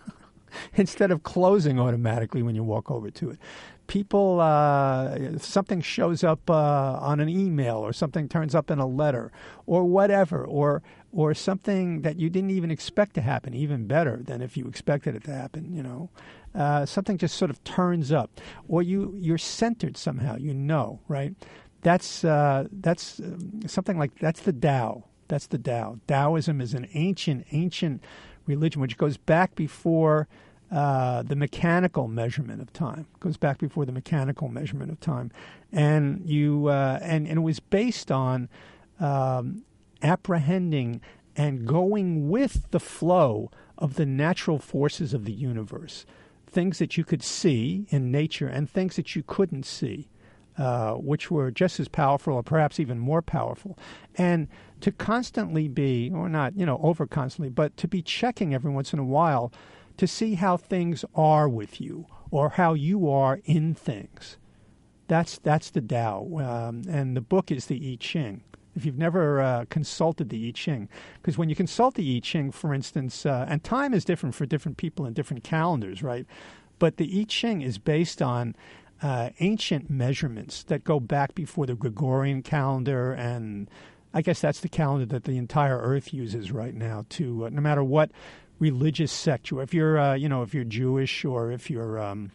Instead of closing automatically when you walk over to it. People, uh, something shows up uh, on an email, or something turns up in a letter, or whatever, or or something that you didn't even expect to happen, even better than if you expected it to happen, you know. Uh, something just sort of turns up, or you, you're centered somehow, you know, right? That's, uh, that's um, something like, that's the Tao. That's the Tao. Taoism is an ancient, ancient religion, which goes back before uh, the mechanical measurement of time. It goes back before the mechanical measurement of time, and you uh, and and it was based on um, apprehending and going with the flow of the natural forces of the universe, things that you could see in nature and things that you couldn't see. Uh, which were just as powerful, or perhaps even more powerful. And to constantly be, or not, you know, over constantly, but to be checking every once in a while to see how things are with you, or how you are in things. That's that's the Tao. Um, and the book is the I Ching. If you've never uh, consulted the I Ching, because when you consult the I Ching, for instance, uh, and time is different for different people and different calendars, right? But the I Ching is based on uh, ancient measurements that go back before the Gregorian calendar, and I guess that's the calendar that the entire Earth uses right now. To uh, no matter what religious sect you are, if you're uh, you know if you're Jewish or if you're um,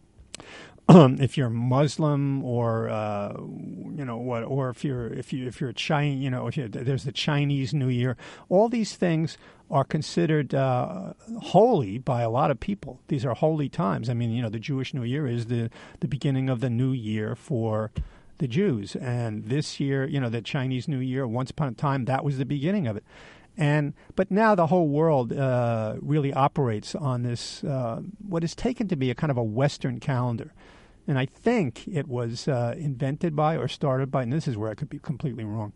if you're Muslim or uh, you know what, or if you're if you if you're Chinese, you know, if you're, there's the Chinese New Year. All these things are considered uh, holy by a lot of people. These are holy times. I mean, you know, the Jewish New Year is the the beginning of the new year for the Jews, and this year, you know, the Chinese New Year. Once upon a time, that was the beginning of it. And but now the whole world uh, really operates on this uh, what is taken to be a kind of a Western calendar. And I think it was uh, invented by or started by, and this is where I could be completely wrong,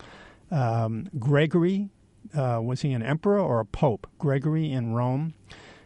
um, Gregory. Uh, was he an emperor or a pope? Gregory in Rome,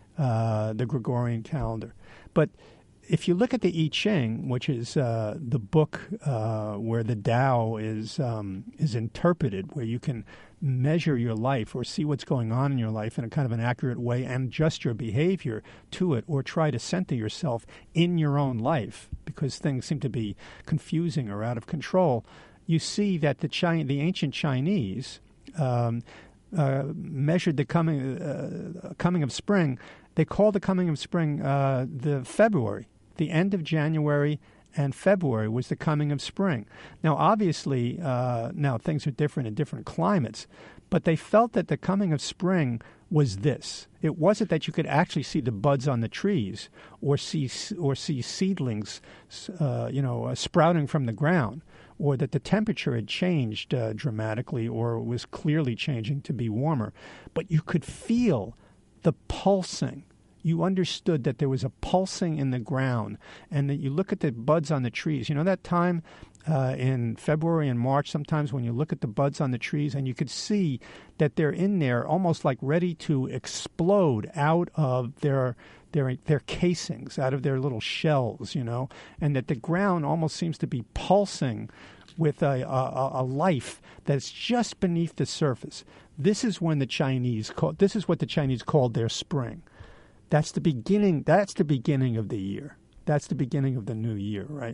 uh, the Gregorian calendar. But if you look at the I Ching, which is uh, the book uh, where the Tao is um, is interpreted, where you can measure your life or see what's going on in your life in a kind of an accurate way and adjust your behavior to it, or try to center yourself in your own life because things seem to be confusing or out of control, you see that the China, the ancient Chinese um, uh, measured the coming uh, coming of spring. They called the coming of spring uh, the February. The end of January and February was the coming of spring. Now, obviously, uh, now things are different in different climates, but they felt that the coming of spring was this. It wasn't that you could actually see the buds on the trees or see or see seedlings, uh, you know, uh, sprouting from the ground, or that the temperature had changed uh, dramatically or was clearly changing to be warmer, but you could feel the pulsing. You understood that there was a pulsing in the ground, and that you look at the buds on the trees. You know that time uh, in February and March, sometimes when you look at the buds on the trees and you could see that they're in there almost like ready to explode out of their their their casings, out of their little shells, you know, and that the ground almost seems to be pulsing with a, a, a life that's just beneath the surface. This is when the Chinese call, this is what the Chinese called their spring. That's the beginning. That's the beginning of the year. That's the beginning of the new year, right?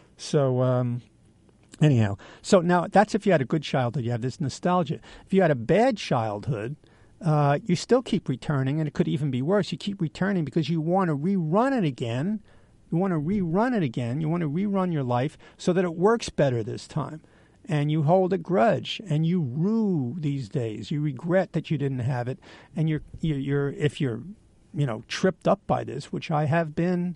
So, um, anyhow, so now that's if you had a good childhood, you have this nostalgia. If you had a bad childhood, uh, you still keep returning, and it could even be worse. You keep returning because you want to rerun it again. You want to rerun it again. You want to rerun your life so that it works better this time. And you hold a grudge, and you rue these days. You regret that you didn't have it, and you're you're, you're if you're you know, tripped up by this, which I have been,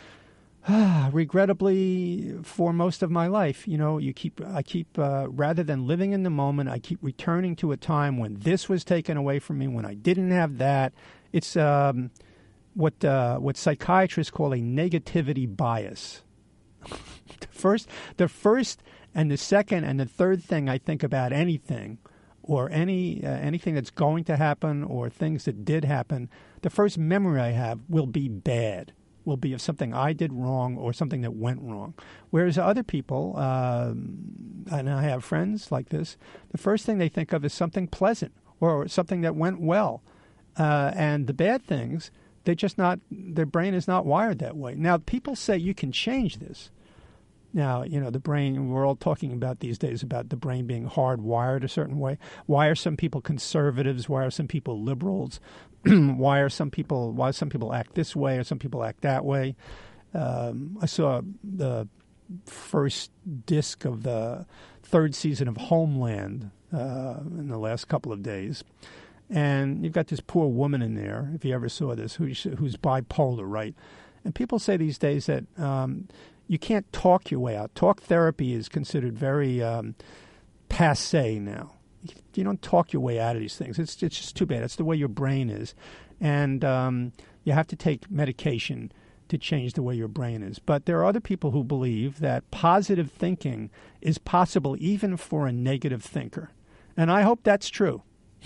ah, regrettably, for most of my life. You know, you keep, I keep, uh, rather than living in the moment, I keep returning to a time when this was taken away from me, when I didn't have that. It's um, what uh, what psychiatrists call a negativity bias. the first, the first, and the second, and the third thing I think about anything, or any uh, anything that's going to happen, or things that did happen, the first memory I have will be bad, will be of something I did wrong or something that went wrong. Whereas other people, um, and I have friends like this, the first thing they think of is something pleasant or something that went well. Uh, and the bad things, they just not, their brain is not wired that way. Now, people say you can change this. Now, you know, the brain, we're all talking about these days about the brain being hardwired a certain way. Why are some people conservatives? Why are some people liberals? Why are some people, why some people act this way or some people act that way? Um, I saw the first disc of the third season of Homeland uh, in the last couple of days. And you've got this poor woman in there, if you ever saw this, who's, who's bipolar, right? And people say these days that um, you can't talk your way out. Talk therapy is considered very um, passé now. You don't talk your way out of these things. It's it's just too bad. It's the way your brain is. And um, you have to take medication to change the way your brain is. But there are other people who believe that positive thinking is possible even for a negative thinker. And I hope that's true.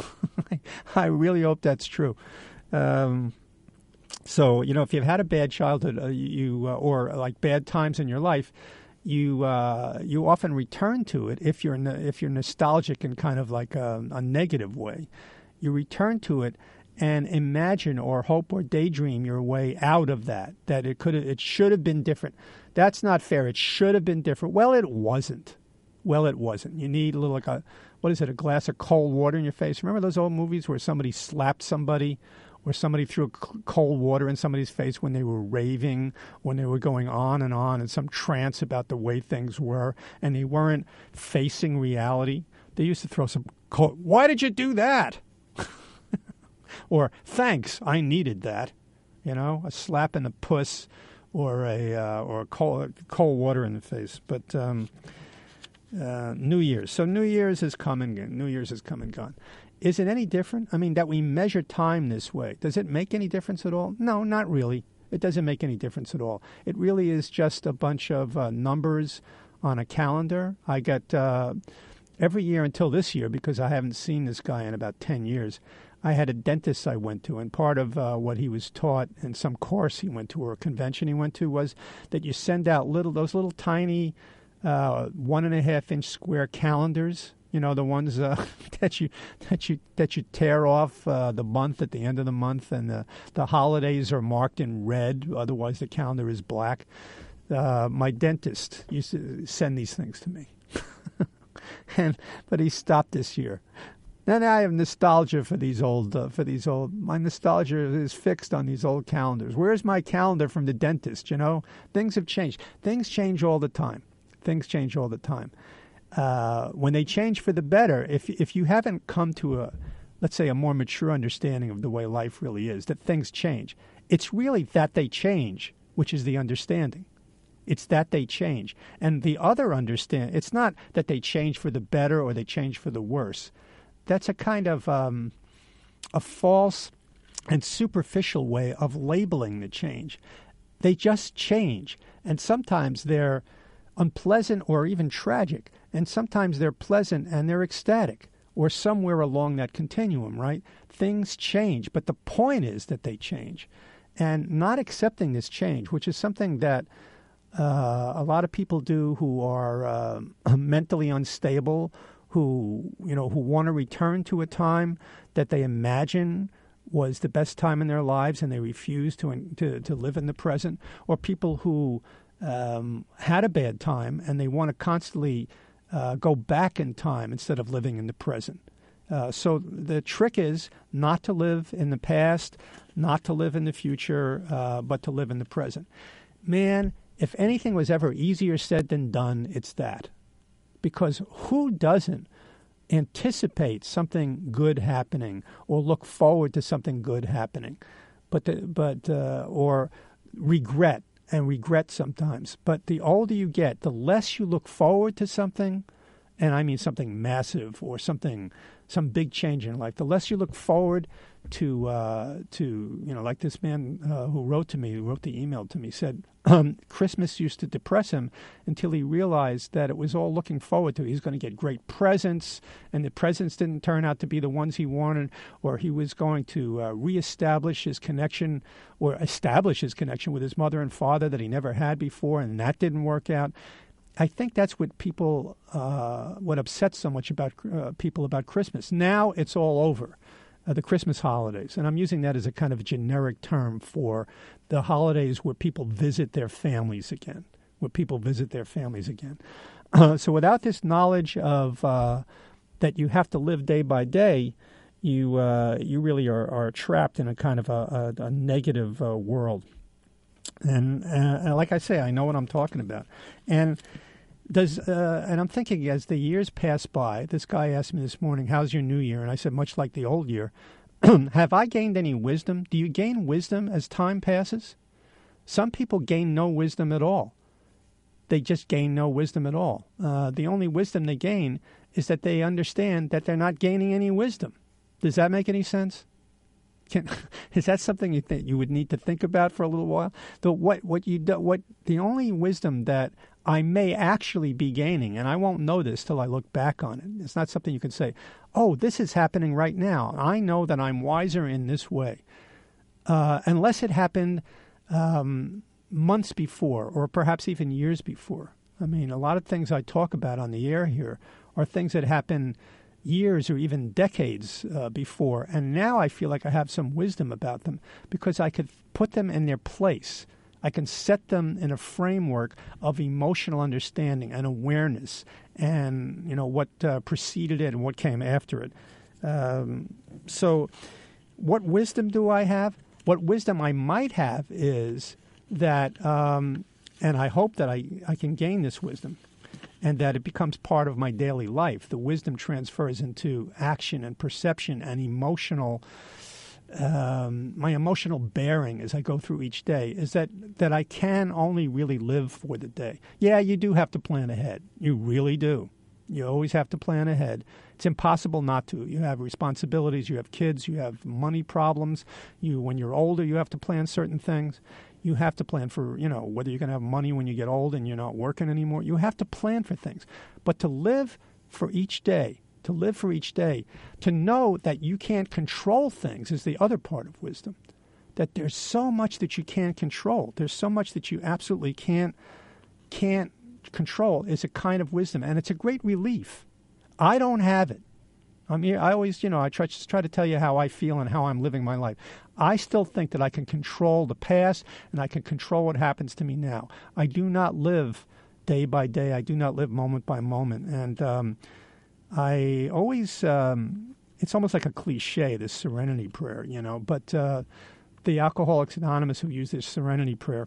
I really hope that's true. Um, so, you know, if you've had a bad childhood uh, you uh, or like bad times in your life, you uh, you often return to it if you're if you're nostalgic in kind of like a, a negative way. You return to it, and imagine or hope or daydream your way out of that, that it could it should have been different. That's not fair. It should have been different. Well, it wasn't. Well, it wasn't. You need a little like a, what is it, a glass of cold water in your face. Remember those old movies where somebody slapped somebody or somebody threw cold water in somebody's face when they were raving, when they were going on and on in some trance about the way things were, and they weren't facing reality? They used to throw some cold, why did you do that? Or, thanks, I needed that. You know, a slap in the puss or a uh, or a cold, cold water in the face. But um, uh, New Year's. So New Year's has come and gone. New Year's has come and gone. Is it any different? I mean, that we measure time this way, does it make any difference at all? No, not really. It doesn't make any difference at all. It really is just a bunch of uh, numbers on a calendar. I got uh, every year until this year, because I haven't seen this guy in about ten years, I had a dentist I went to, and part of uh, what he was taught in some course he went to or a convention he went to was that you send out little those little tiny uh, one and a half inch square calendars. You know, the ones uh, that you that you that you tear off uh, the month at the end of the month, and the the holidays are marked in red. Otherwise, the calendar is black. Uh, my dentist used to send these things to me, and but he stopped this year. Then I have nostalgia for these old, uh, for these old, my nostalgia is fixed on these old calendars. Where's my calendar from the dentist, you know? Things have changed. Things change all the time. Things change all the time. Uh, when they change for the better, if if you haven't come to a, let's say, a more mature understanding of the way life really is, that things change, it's really that they change, which is the understanding. It's that they change. And the other understand, it's not that they change for the better or they change for the worse. That's a kind of um, a false and superficial way of labeling the change. They just change, and sometimes they're unpleasant or even tragic, and sometimes they're pleasant and they're ecstatic, or somewhere along that continuum, right? Things change, but the point is that they change. And not accepting this change, which is something that uh, a lot of people do who are uh, mentally unstable, who, you know, who want to return to a time that they imagine was the best time in their lives and they refuse to to, to live in the present, or people who um, had a bad time and they want to constantly uh, go back in time instead of living in the present. Uh, so the trick is not to live in the past, not to live in the future, uh, but to live in the present. Man, if anything was ever easier said than done, it's that. Because who doesn't anticipate something good happening or look forward to something good happening, but the, but uh, or regret and regret sometimes. But the older you get, the less you look forward to something, and I mean something massive or something, some big change in life. The less you look forward to, uh, to you know, like this man uh, who wrote to me, who wrote the email to me, said um, Christmas used to depress him until he realized that it was all looking forward to. He's going to get great presents, and the presents didn't turn out to be the ones he wanted, or he was going to uh, reestablish his connection or establish his connection with his mother and father that he never had before, and that didn't work out. I think that's what people, uh, what upsets so much about uh, people about Christmas. Now it's all over. Uh, the Christmas holidays, and I'm using that as a kind of generic term for the holidays where people visit their families again, where people visit their families again. Uh, so without this knowledge of uh, that you have to live day by day, you uh, you really are, are trapped in a kind of a, a, a negative uh, world. And, uh, and like I say, I know what I'm talking about. And Does uh, and I'm thinking as the years pass by, this guy asked me this morning, how's your new year? And I said, much like the old year. Have I gained any wisdom? Do you gain wisdom as time passes? Some people gain no wisdom at all. They just gain no wisdom at all. Uh, the only wisdom they gain is that they understand that they're not gaining any wisdom. Does that make any sense? Can, is that something you think you would need to think about for a little while? The what what you do, what the only wisdom that I may actually be gaining, and I won't know this till I look back on it. It's not something you can say, "Oh, this is happening right now. I know that I'm wiser in this way," uh, unless it happened um, months before, or perhaps even years before. I mean, a lot of things I talk about on the air here are things that happen years or even decades uh, before. And now I feel like I have some wisdom about them because I could put them in their place. I can set them in a framework of emotional understanding and awareness and, you know, what uh, preceded it and what came after it. Um, so what wisdom do I have? What wisdom I might have is that, um, and I hope that I, I can gain this wisdom, and that it becomes part of my daily life. The wisdom transfers into action and perception and emotional, um, my emotional bearing as I go through each day, is that, that I can only really live for the day. Yeah, you do have to plan ahead. You really do. You always have to plan ahead. It's impossible not to. You have responsibilities, you have kids, you have money problems. You, when you're older, you have to plan certain things. You have to plan for, you know, whether you're going to have money when you get old and you're not working anymore. You have to plan for things. But to live for each day, to live for each day, to know that you can't control things is the other part of wisdom. That there's so much that you can't control. There's so much that you absolutely can't can't control is a kind of wisdom. And it's a great relief. I don't have it. I mean, I always, you know, I try, just try to tell you how I feel and how I'm living my life. I still think that I can control the past and I can control what happens to me now. I do not live day by day. I do not live moment by moment. And um, I always, um, it's almost like a cliche, this serenity prayer, you know, but uh, the Alcoholics Anonymous who use this serenity prayer,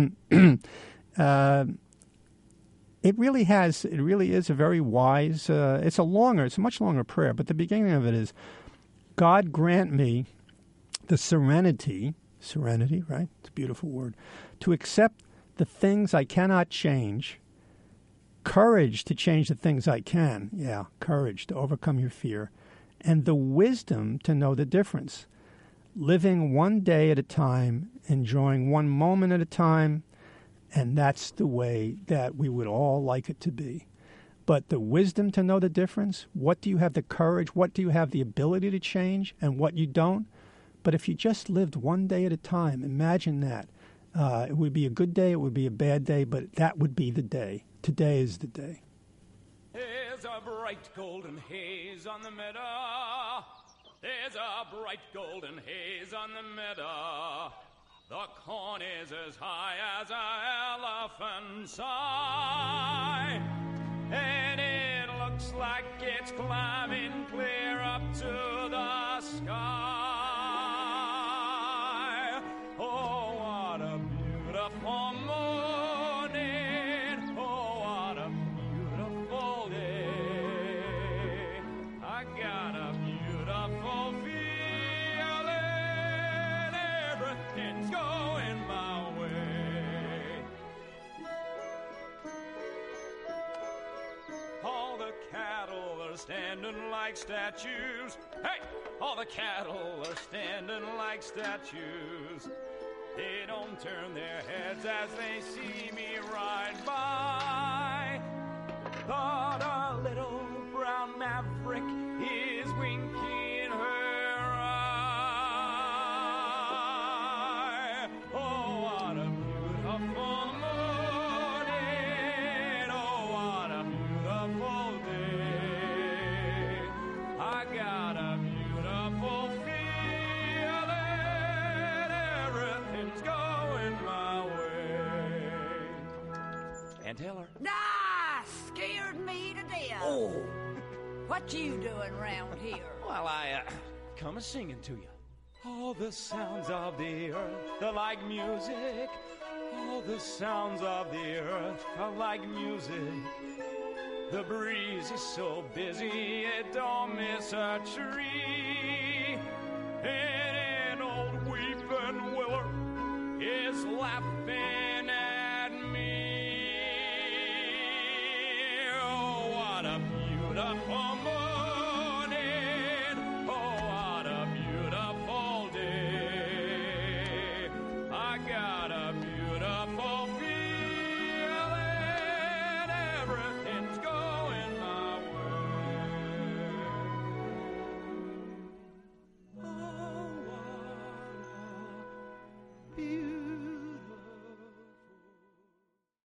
uh, It really has, it really is a very wise, uh, it's a longer, it's a much longer prayer, but the beginning of it is, God grant me the serenity, serenity, right? It's a beautiful word, to accept the things I cannot change, courage to change the things I can, yeah, courage to overcome your fear, and the wisdom to know the difference. Living one day at a time, enjoying one moment at a time, and that's the way that we would all like it to be. But the wisdom to know the difference, what do you have the courage, what do you have the ability to change, and what you don't. But if you just lived one day at a time, imagine that. Uh, it would be a good day, it would be a bad day, but that would be the day. Today is the day. There's a bright golden haze on the meadow. There's a bright golden haze on the meadow. The corn is as high as an elephant's eye, and it looks like it's climbing clear up to the sky. Oh, what a beautiful morning. Oh, what a beautiful day. I got a beautiful feeling. Everything's going my way. All the cattle are standing like statues. Hey! All the cattle are standing like statues. They don't turn their heads as they see me ride by. But a little brown maverick is winking her eye. Oh, what a beautiful morning. Oh, what a beautiful day. I got a beautiful feeling. Everything's going my way. And tell her. Nah, scared me to death. Oh. What you doing round here? Well, I uh, come a singing to you. All the sounds of the earth are like music. All the sounds of the earth are like music. The breeze is so busy it don't miss a tree. And an old weeping willow is laughing